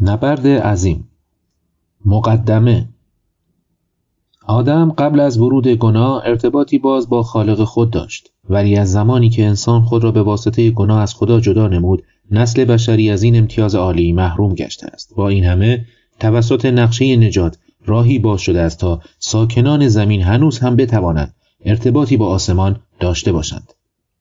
نبرد عظیم. مقدمه. آدم قبل از ورود گناه ارتباطی باز با خالق خود داشت، ولی از زمانی که انسان خود را به واسطه گناه از خدا جدا نمود، نسل بشری از این امتیاز عالی محروم گشته است. با این همه توسط نقشه نجات راهی باز شده است تا ساکنان زمین هنوز هم بتوانند ارتباطی با آسمان داشته باشند.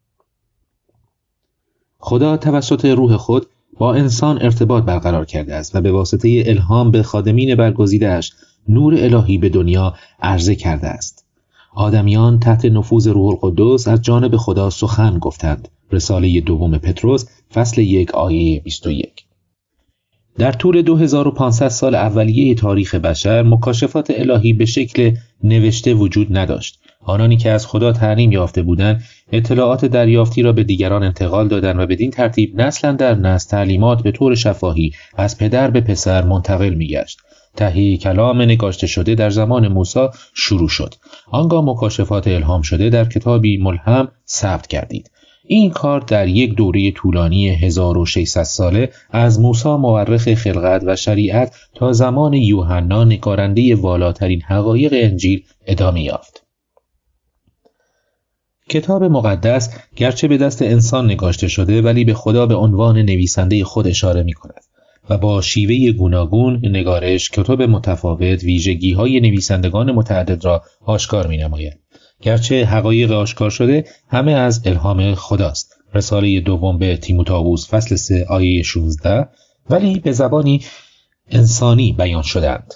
خدا توسط روح خود با انسان ارتباط برقرار کرده است و به واسطه الهام به خادمین برگزیده‌اش نور الهی به دنیا عرضه کرده است. آدمیان تحت نفوذ روح القدس از جانب خدا سخن گفتند. رساله دوم پتروس فصل 1 آیه 21. در طول 2500 سال اولیه تاریخ بشر مکاشفات الهی به شکل نوشته وجود نداشت. آنانی که از خدا تعلیم یافته بودند اطلاعات دریافتی را به دیگران انتقال دادند و بدین ترتیب نسل در نسل تعلیمات به طور شفاهی از پدر به پسر منتقل می‌گشت. تهیه کلام نگاشته شده در زمان موسی شروع شد. آنگاه مکاشفات الهام شده در کتابی ملهم ثبت گردید. این کار در یک دوره طولانی 1600 ساله از موسی مورخ خلقت و شریعت تا زمان یوحنا نگارنده والاترین حقایق انجیل ادامه یافت. کتاب مقدس گرچه به دست انسان نگاشته شده ولی به خدا به عنوان نویسنده خود اشاره می کند و با شیوه گوناگون نگارش کتاب متفاوت ویژگی‌های نویسندگان متعدد را آشکار می نماید. گرچه حقایق آشکار شده همه از الهام خداست. رساله دوم به تیموتائوس فصل 3 آیه 16 ولی به زبانی انسانی بیان شدند.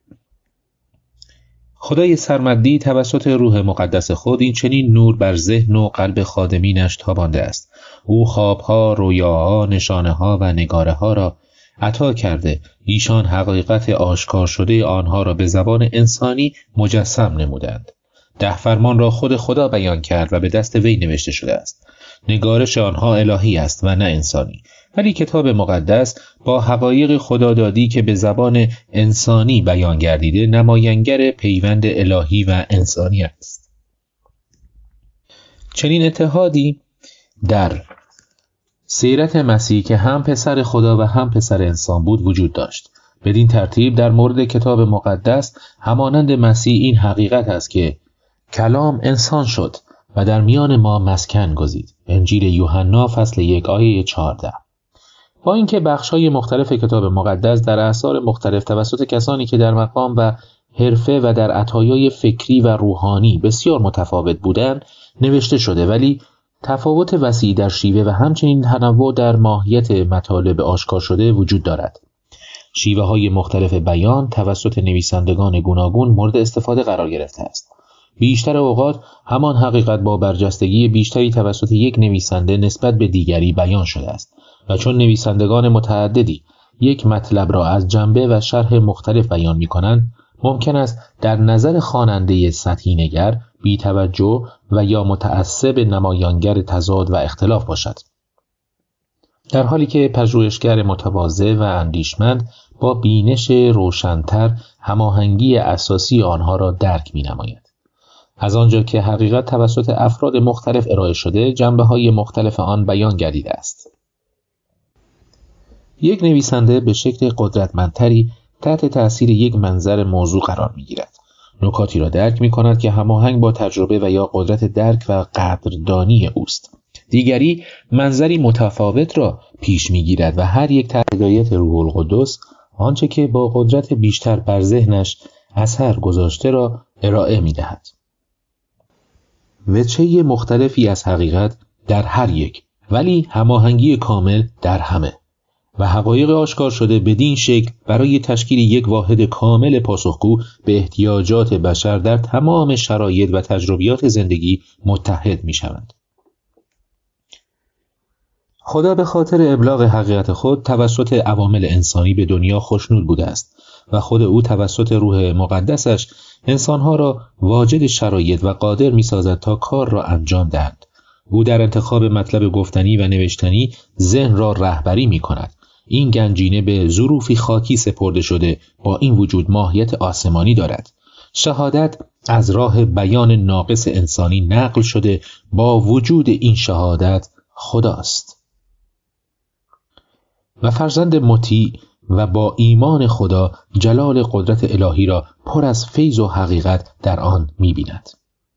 خدای سرمدی توسط روح مقدس خود این چنین نور بر ذهن و قلب خادمینش تابانده است. او خوابها، رویاها، نشانه‌ها و نگاره‌ها را عطا کرده. ایشان حقیقت آشکار شده آنها را به زبان انسانی مجسم نمودند. 10 فرمان را خود خدا بیان کرد و به دست وی نوشته شده است. نگارش آنها الهی است و نه انسانی. ولی کتاب مقدس با حقایق خدادادی که به زبان انسانی بیان گردیده نماینگر پیوند الهی و انسانی است. چنین اتحادی در سیرت مسیح که هم پسر خدا و هم پسر انسان بود وجود داشت. بدین ترتیب در مورد کتاب مقدس همانند مسیح این حقیقت است که کلام انسان شد و در میان ما مسکن گزید. انجیل یوحنا فصل 1 آیه 14. با اینکه بخش‌های مختلف کتاب مقدس در اعصار مختلف توسط کسانی که در مقام و حرفه و در عطایای فکری و روحانی بسیار متفاوت بودند نوشته شده، ولی تفاوت وسیعی در شیوه و همچنین تنوع در ماهیت مطالب آشکار شده وجود دارد. شیوه‌های مختلف بیان توسط نویسندگان گوناگون مورد استفاده قرار گرفته است. بیشتر اوقات همان حقیقت با برجستگی بیشتری توسط یک نویسنده نسبت به دیگری بیان شده است و چون نویسندگان متعددی یک مطلب را از جنبه و شرح مختلف بیان می‌کنند، ممکن است در نظر خواننده سطحی نگر بی‌توجه و یا متعصب نمایانگر تضاد و اختلاف باشد، در حالی که پژوهشگر متواضع و اندیشمند با بینش روشن‌تر هماهنگی اساسی آنها را درک می‌نماید. از آنجا که حقیقت توسط افراد مختلف ارائه شده، جنبه‌های مختلف آن بیان گردیده است. یک نویسنده به شکل قدرتمندتری تحت تأثیر یک منظر موضوع قرار می‌گیرد. نکاتی را درک می‌کند که هماهنگ با تجربه و یا قدرت درک و قدردانی اوست. دیگری منظری متفاوت را پیش می‌گیرد و هر یک تحت هدایت روح القدس آنچه که با قدرت بیشتر بر ذهنش اثر گذاشته را ارائه می‌دهد. وجهه مختلفی از حقیقت در هر یک، ولی هماهنگی کامل در همه و حقایق آشکار شده بدین شکل برای تشکیل یک واحد کامل پاسخگو به احتیاجات بشر در تمام شرایط و تجربیات زندگی متحد می شوند. خدا به خاطر ابلاغ حقیقت خود توسط عوامل انسانی به دنیا خوشنود بوده است و خود او توسط روح مقدسش انسانها را واجد شرایط و قادر می سازد تا کار را انجام دهند. او در انتخاب مطلب گفتنی و نوشتنی ذهن را رهبری می کند. این گنجینه به ظروفی خاکی سپرده شده، با این وجود ماهیت آسمانی دارد. شهادت از راه بیان ناقص انسانی نقل شده، با وجود این شهادت خداست. و فرزند مطیع و با ایمان خدا جلال قدرت الهی را پر از فیض و حقیقت در آن می‌بیند.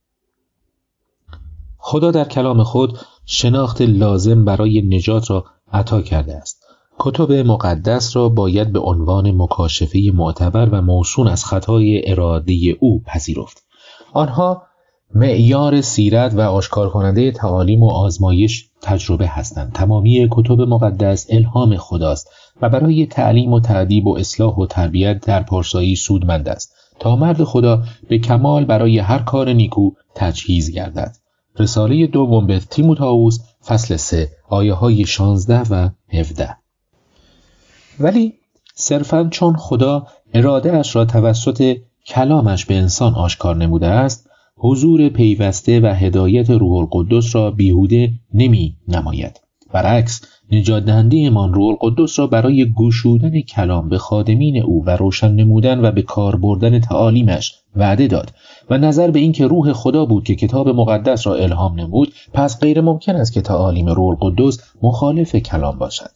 خدا در کلام خود شناخت لازم برای نجات را عطا کرده است. کتب مقدس را باید به عنوان مکاشفه معتبر و موسون از خطای اراده او پذیرفت. آنها معیار سیرت و آشکار کننده تعالیم و آزمایش تجربه هستند. تمامی کتب مقدس الهام خداست و برای تعلیم و تأدیب و اصلاح و تربیت در پارسایی سودمند است تا مرد خدا به کمال برای هر کار نیکو تجهیز گردد. رساله دوم به تیموتائوس فصل 3 آیه های 16 و 17. ولی صرفاً چون خدا اراده اش را توسط کلامش به انسان آشکار نموده است، حضور پیوسته و هدایت روح القدس را بیهوده نمی نماید. برعکس، نجات دهنده ایمان روح القدس را برای گشودن کلام به خادمین او و روشن نمودن و به کار بردن تعالیمش وعده داد و نظر به این که روح خدا بود که کتاب مقدس را الهام نمود، پس غیر ممکن است که تعالیم روح القدس مخالف کلام باشد.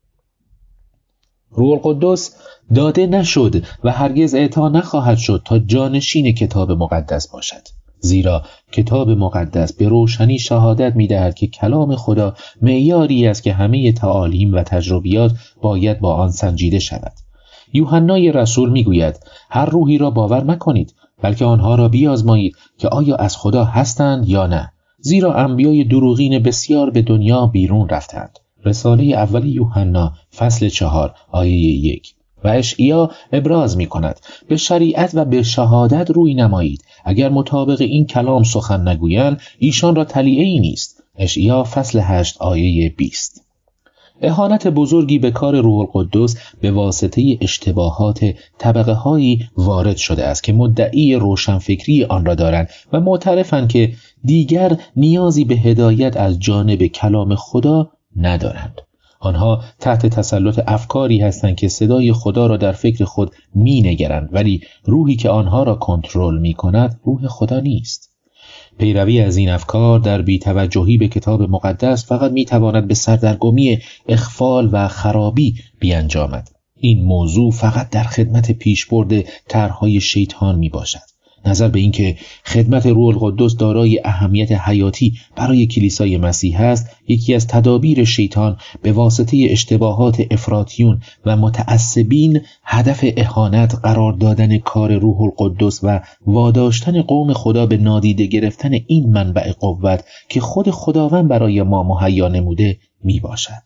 روح القدس داده نشد و هرگز اعطا نخواهد شد تا جانشین کتاب مقدس باشد، زیرا کتاب مقدس به روشنی شهادت می‌دهد که کلام خدا معیاری است که همه تعالیم و تجربیات باید با آن سنجیده شود. یوحنای رسول می‌گوید هر روحی را باور مکنید، بلکه آنها را بیازمایید که آیا از خدا هستند یا نه، زیرا انبیای دروغین بسیار به دنیا بیرون رفتند. رساله اول یوحنا فصل 4 آیه 1. و اشعیا ابراز می کند به شریعت و به شهادت روی نمایید، اگر مطابق این کلام سخن نگویند ایشان را تلیعه‌ای نیست. اشعیا فصل 8 آیه 20. اهانت بزرگی به کار روح القدس به واسطه اشتباهات طبقه هایی وارد شده است که مدعی روشنفکری آن را دارند و معترفند که دیگر نیازی به هدایت از جانب کلام خدا ندارند. آنها تحت تسلط افکاری هستند که صدای خدا را در فکر خود می‌نگرند، ولی روحی که آنها را کنترل می‌کند روح خدا نیست. پیروی از این افکار در بی‌توجهی به کتاب مقدس فقط می‌تواند به سردرگمی، اغفال و خرابی بیانجامد. این موضوع فقط در خدمت پیشبرد طرح‌های شیطان میباشد. نظر به اینکه خدمت روح القدس دارای اهمیت حیاتی برای کلیسای مسیح است، یکی از تدابیر شیطان به واسطه اشتباهات افراطیون و متعصبین هدف اهانت قرار دادن کار روح القدس و واداشتن قوم خدا به نادیده گرفتن این منبع قوت که خود خداوند برای ما مهیا نموده می باشد.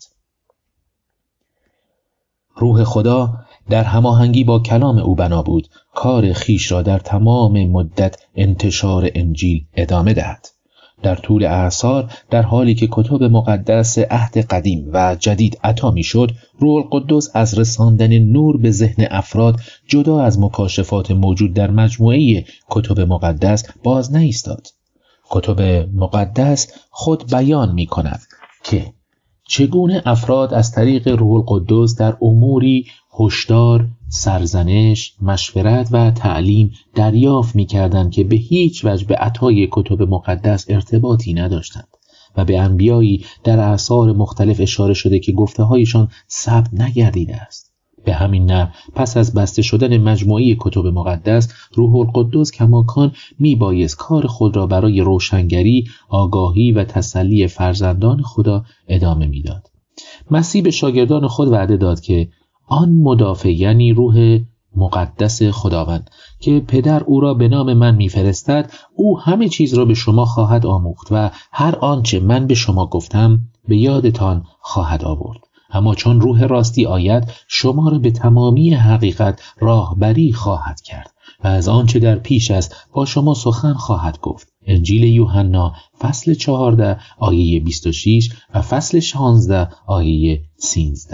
روح خدا در هماهنگی با کلام او بنا بود کار خیش را در تمام مدت انتشار انجیل ادامه دهد. در طول اعصار، در حالی که کتب مقدس عهد قدیم و جدید عطا می‌شد، روح القدس از رساندن نور به ذهن افراد جدا از مکاشفات موجود در مجموعه کتب مقدس باز نایستاد. کتب مقدس خود بیان می‌کند که چگونه افراد از طریق روح القدس در اموری هشدار، سرزنش، مشورت و تعلیم دریافت می‌کردند که به هیچ وجه به عطای کتب مقدس ارتباطی نداشتند و به انبیایی در اعصار مختلف اشاره شده که گفته‌هایشان ثبت نگردیده است. به همین نحو پس از بسته شدن مجموعه کتب مقدس، روح القدس کماکان میبایست کار خود را برای روشنگری، آگاهی و تسلی فرزندان خدا ادامه میداد. مسیح به شاگردان خود وعده داد که آن مدافع، یعنی روح مقدس خداوند که پدر او را به نام من میفرستد، او همه چیز را به شما خواهد آموخت و هر آنچه من به شما گفتم به یادتان خواهد آورد. اما چون روح راستی آید، شما را به تمامی حقیقت راهبری خواهد کرد و از آنچه در پیش است با شما سخن خواهد گفت. انجیل یوحنا فصل 14 آیه 26 و فصل 16 آیه 13.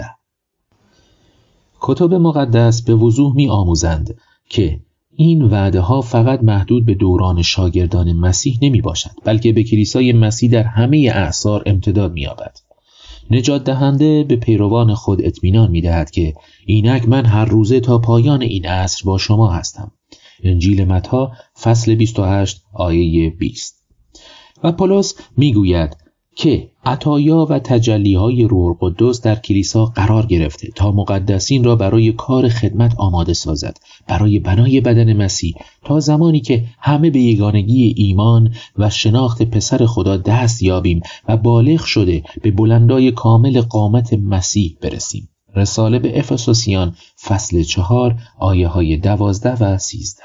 کتب مقدس به وضوح می آموزند که این وعده ها فقط محدود به دوران شاگردان مسیح نمی باشد، بلکه به کلیسای مسیح در همه اعصار امتداد می یابد. نجات دهنده به پیروان خود اطمینان می دهد که اینک من هر روزه تا پایان این عصر با شما هستم. انجیل متی فصل 28 آیه 20. و پولس می گوید که عطایا و تجلیهای روح القدس در کلیسا قرار گرفته تا مقدسین را برای کار خدمت آماده سازد، برای بنای بدن مسیح، تا زمانی که همه به یگانگی ایمان و شناخت پسر خدا دست یابیم و بالغ شده به بلندای کامل قامت مسیح برسیم. رساله به افسوسیان فصل 4 آیه های 12 و 13.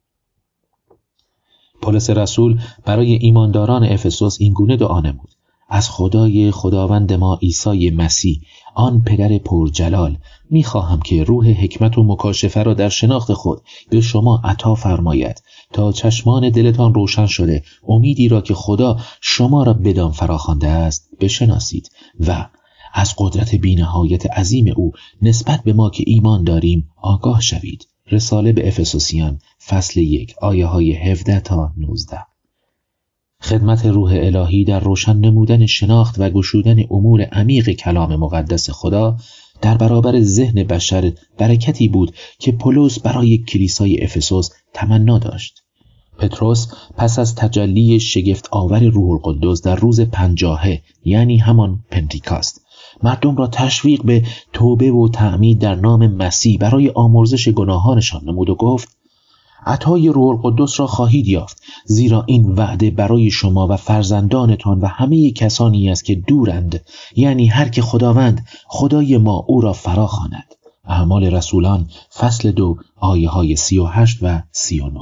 پولس رسول برای ایمانداران افسوس این گونه دعا نمود: از خدای خداوند ما عیسی مسیح، آن پدر پرجلال، می‌خواهم که روح حکمت و مکاشفه را در شناخت خود به شما عطا فرماید تا چشمان دلتان روشن شده امیدی را که خدا شما را بدان فراخوانده است بشناسید و از قدرت بی‌نهایت عظیم او نسبت به ما که ایمان داریم آگاه شوید. رساله به افسوسیان فصل 1 آیه های 17 تا 19. خدمت روح الهی در روشن نمودن شناخت و گشودن امور عمیق کلام مقدس خدا در برابر ذهن بشر برکتی بود که پولس برای کلیسای افسوس تمنا داشت. پتروس پس از تجلی شگفت آور روح القدس در روز 50 یعنی همان پنتیکاست مردم را تشویق به توبه و تعمید در نام مسیح برای آمرزش گناهانشان نمود و گفت: عطای روح القدس را خواهید یافت، زیرا این وعده برای شما و فرزندانتان و همه کسانی است که دورند، یعنی هر که خداوند خدای ما او را فرا خواند. اعمال رسولان فصل 2 آیه های 38 و 39.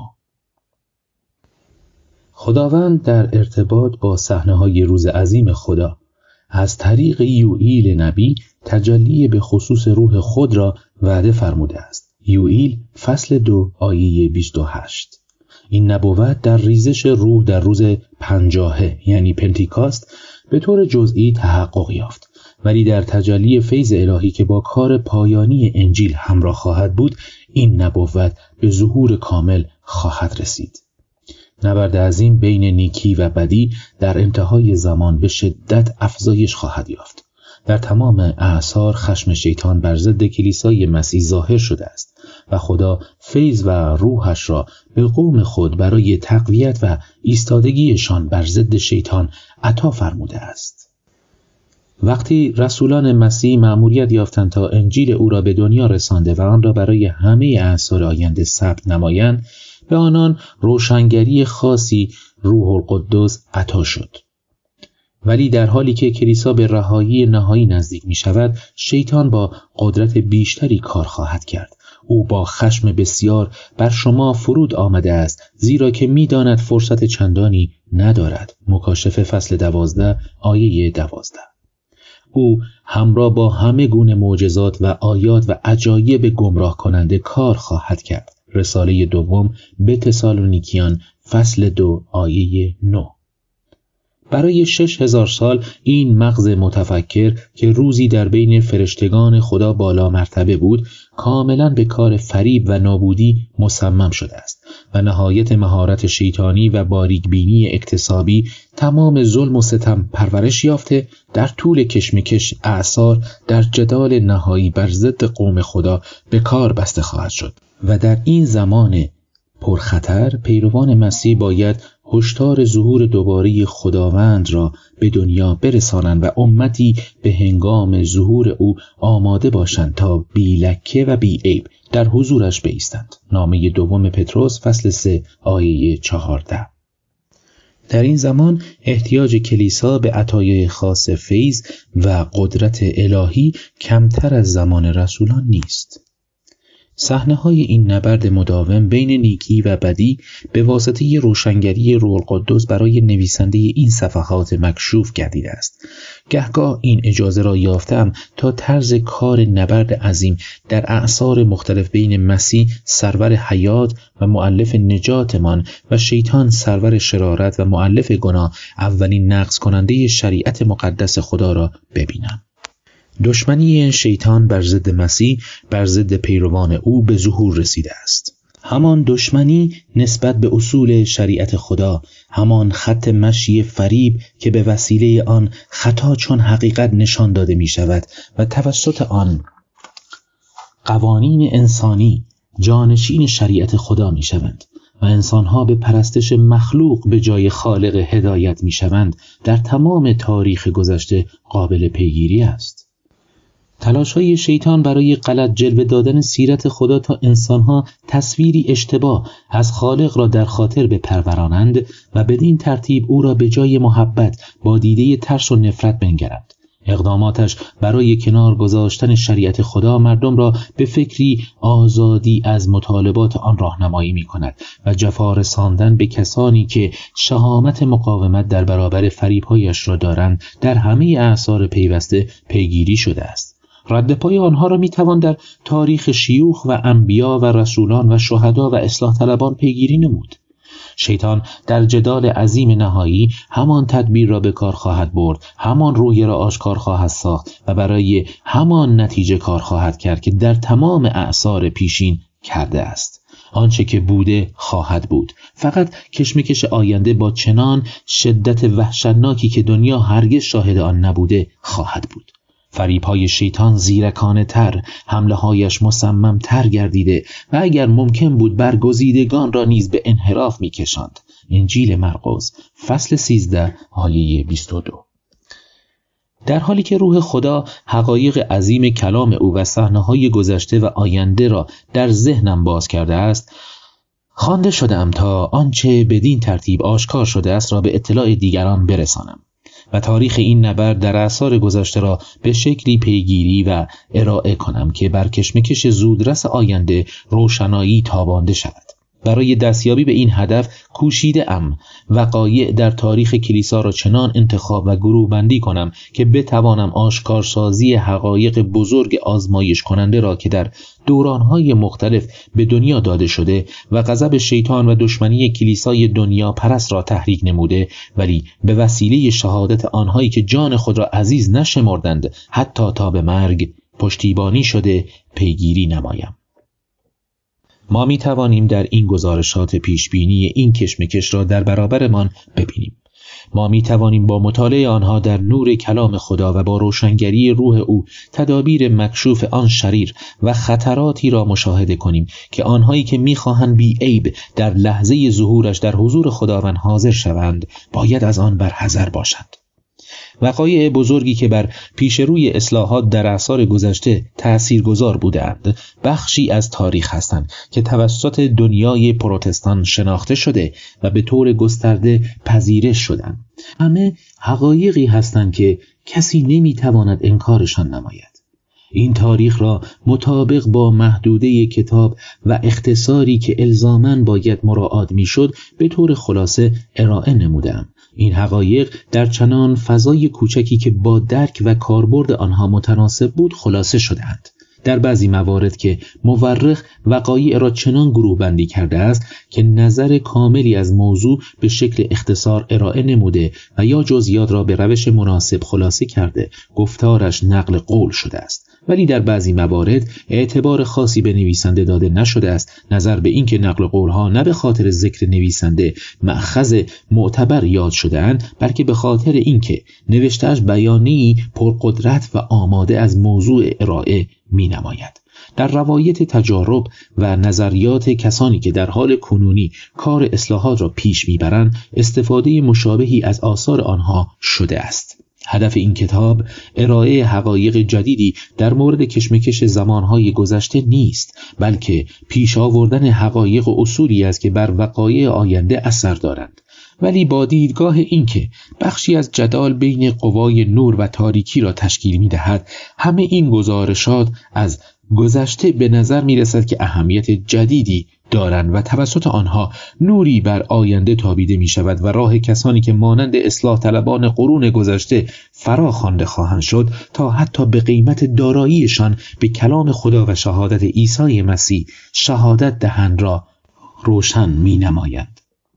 خداوند در ارتباط با صحنه‌های روز عظیم خدا از طریق یوئیل نبی تجلی به خصوص روح خود را وعده فرموده است. یوئیل فصل 2 آیه 28. این نبوت در ریزش روح در روز 50 یعنی پنتیکاست به طور جزئی تحقق یافت، ولی در تجلی فیض الهی که با کار پایانی انجیل همراه خواهد بود این نبوت به ظهور کامل خواهد رسید. نبرد عظیم بین نیکی و بدی در انتهای زمان به شدت افزایش خواهد یافت. در تمام اعصار خشم شیطان بر ضد کلیسای مسیح ظاهر شده است و خدا فیض و روحش را به قوم خود برای تقویت و ایستادگیشان بر ضد شیطان عطا فرموده است. وقتی رسولان مسیح مأموریت یافتند تا انجیل او را به دنیا رسانده و آن را برای همه اعصار آینده ثبت نمایند، به آنان روشنگری خاصی روح القدس عطا شد. ولی در حالی که کلیسا به رهایی نهایی نزدیک می شود، شیطان با قدرت بیشتری کار خواهد کرد. او با خشم بسیار بر شما فرود آمده است، زیرا که می داند فرصت چندانی ندارد. مکاشفه فصل 12 آیه 12. او همراه با همه گونه معجزات و آیات و عجایب گمراه کننده کار خواهد کرد. رساله دوم به تسالونیکیان فصل 2 آیه 9. برای 6000 سال این مغز متفکر که روزی در بین فرشتگان خدا بالا مرتبه بود، کاملا به کار فریب و نابودی مصمم شده است و نهایت مهارت شیطانی و باریکبینی اکتسابی تمام ظلم و ستم پرورش یافته در طول کشمکش اعصار در جدال نهایی بر ضد قوم خدا به کار بسته خواهد شد. و در این زمان پرخطر پیروان مسیح باید هشدار ظهور دوباره خداوند را به دنیا برسانند و امتی به هنگام ظهور او آماده باشند تا بی لکه و بی عیب در حضورش بایستند. نامه دوم پتروس فصل 3 آیه 14. در این زمان احتیاج کلیسا به عطایای خاص فیض و قدرت الهی کمتر از زمان رسولان نیست. صحنه‌های این نبرد مداوم بین نیکی و بدی به واسطه روشنگری روح القدس برای نویسنده این صفحات مکشوف گردیده است. گهگاه این اجازه را یافتم تا طرز کار نبرد عظیم در اعصار مختلف بین مسیح سرور حیات و مؤلف نجاتمان و شیطان سرور شرارت و مؤلف گناه اولین نقض کننده شریعت مقدس خدا را ببینم. دشمنی شیطان بر ضد مسیح بر ضد پیروان او به ظهور رسیده است. همان دشمنی نسبت به اصول شریعت خدا، همان خط مشی فریب که به وسیله آن خطا چون حقیقت نشان داده می شود و توسط آن قوانین انسانی جانشین شریعت خدا می شوند و انسانها به پرستش مخلوق به جای خالق هدایت میشوند در تمام تاریخ گذشته قابل پیگیری است. تلاش‌های شیطان برای غلط جلوه دادن سیرت خدا تا انسانها تصویری اشتباه از خالق را در خاطر بپرورانند و بدین ترتیب او را به جای محبت با دیده ترس و نفرت بنگرند. اقداماتش برای کنار گذاشتن شریعت خدا مردم را به فکری آزادی از مطالبات آن راهنمایی می‌کند و جفا رساندن به کسانی که شهامت مقاومت در برابر فریب‌هایش را دارند در همه اعصار پیوسته پیگیری شده است. رد پای آنها را می‌توان در تاریخ شیوخ و انبیا و رسولان و شهدا و اصلاح طلبان پیگیری نمود. شیطان در جدال عظیم نهایی همان تدبیر را به کار خواهد برد، همان رویه را آشکار خواهد ساخت و برای همان نتیجه کار خواهد کرد که در تمام اعصار پیشین کرده است. آنچه که بوده خواهد بود. فقط کشمکش آینده با چنان شدت وحشتناکی که دنیا هرگز شاهد آن نبوده خواهد بود. فریب‌های شیطان زیرکانه تر، حمله هایش مصمم تر گردیده و اگر ممکن بود برگزیدگان را نیز به انحراف می کشاند. انجیل مرقس فصل 13 آیه 22. در حالی که روح خدا حقایق عظیم کلام او و صحنه‌های گذشته و آینده را در ذهنم باز کرده است، خوانده شدم تا آنچه بدین ترتیب آشکار شده است را به اطلاع دیگران برسانم و تاریخ این نبرد در اعصار گذشته را به شکلی پیگیری و ارائه کنم که بر کشمکش زودرس آینده روشنایی تابانده شود. برای دستیابی به این هدف کوشیده‌ام وقایع در تاریخ کلیسا را چنان انتخاب و گروه بندی کنم که بتوانم آشکارسازی حقایق بزرگ آزمایش کننده را که در دورانهای مختلف به دنیا داده شده و غضب شیطان و دشمنی کلیسای دنیا پرست را تحریک نموده، ولی به وسیله شهادت آنهایی که جان خود را عزیز نشمردند حتی تا به مرگ پشتیبانی شده پیگیری نمایم. ما می توانیم در این گزارشات پیشبینی این کشمکش را در برابرمان ببینیم. ما می توانیم با مطالعه آنها در نور کلام خدا و با روشنگری روح او تدابیر مکشوف آن شریر و خطراتی را مشاهده کنیم که آنهایی که می خواهند بی عیب در لحظه ظهورش در حضور خداوند حاضر شوند باید از آن برحذر باشند. وقایع بزرگی که بر پیش روی اصلاحات در اعصار گذشته تأثیرگذار بودند بخشی از تاریخ هستند که توسط دنیای پروتستان شناخته شده و به طور گسترده پذیرش شدند. همه حقایقی هستند که کسی نمیتواند انکارشان نماید. این تاریخ را مطابق با محدوده کتاب و اختصاری که الزاماً باید مراعات میشد به طور خلاصه ارائه نمودم. این حقایق در چنان فضای کوچکی که با درک و کاربرد آنها متناسب بود خلاصه شدند. در بعضی موارد که مورخ وقایع را چنان گروه بندی کرده است که نظر کاملی از موضوع به شکل اختصار ارائه نموده و یا جزئیات را به روش مناسب خلاصه کرده گفتارش نقل قول شده است. ولی در بعضی موارد اعتبار خاصی به نویسنده داده نشده است، نظر به اینکه نقل قولها نه به خاطر ذکر نویسنده مأخذ معتبر یاد شده‌اند، بلکه به خاطر اینکه نوشته‌اش بیانیه‌ای پرقدرت و آماده از موضوع ارائه می‌نماید. در روایت تجارب و نظریات کسانی که در حال کنونی کار اصلاحات را پیش می‌برند استفاده مشابهی از آثار آنها شده است. هدف این کتاب ارائه حقایق جدیدی در مورد کشمکش زمانهای گذشته نیست، بلکه پیش آوردن حقایق و اصولی است که بر وقایع آینده اثر دارند، ولی با دیدگاه اینکه بخشی از جدال بین قوای نور و تاریکی را تشکیل می‌دهد. همه این گزارشات از گذشته به نظر می‌رسد که اهمیت جدیدی دارند و توسط آنها نوری بر آینده تابیده می شود و راه کسانی که مانند اصلاح طلبان قرون گذشته فرا خوانده خواهند شد تا حتی به قیمت داراییشان به کلام خدا و شهادت عیسی مسیح شهادت دهند را روشن می نمایند.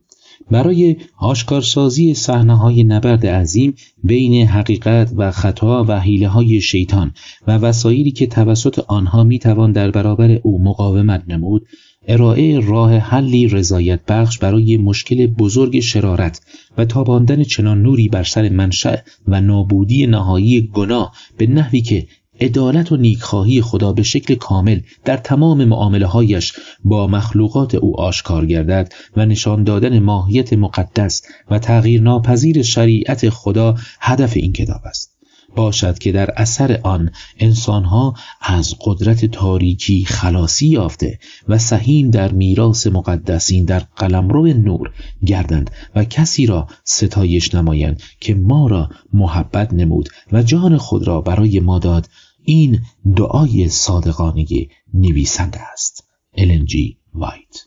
برای آشکارسازی صحنه‌های نبرد عظیم بین حقیقت و خطا و حیله‌های شیطان و وسایلی که توسط آنها می توان در برابر او مقاومت نمود، ارائه راه حلی رضایت بخش برای مشکل بزرگ شرارت و تاباندن چنان نوری بر سر منشأ و نابودی نهایی گناه به نحوی که عدالت و نیکخواهی خدا به شکل کامل در تمام معامله‌هایش با مخلوقات او آشکار گردد و نشان دادن ماهیت مقدس و تغییر ناپذیر شریعت خدا هدف این کتاب است. باشد که در اثر آن انسانها از قدرت تاریکی خلاصی یافته و سهیم در میراث مقدسین در قلمرو نور گردند و کسی را ستایش نمایند که ما را محبت نمود و جان خود را برای ما داد. این دعای صادقانه نویسنده است. الن جی وایت.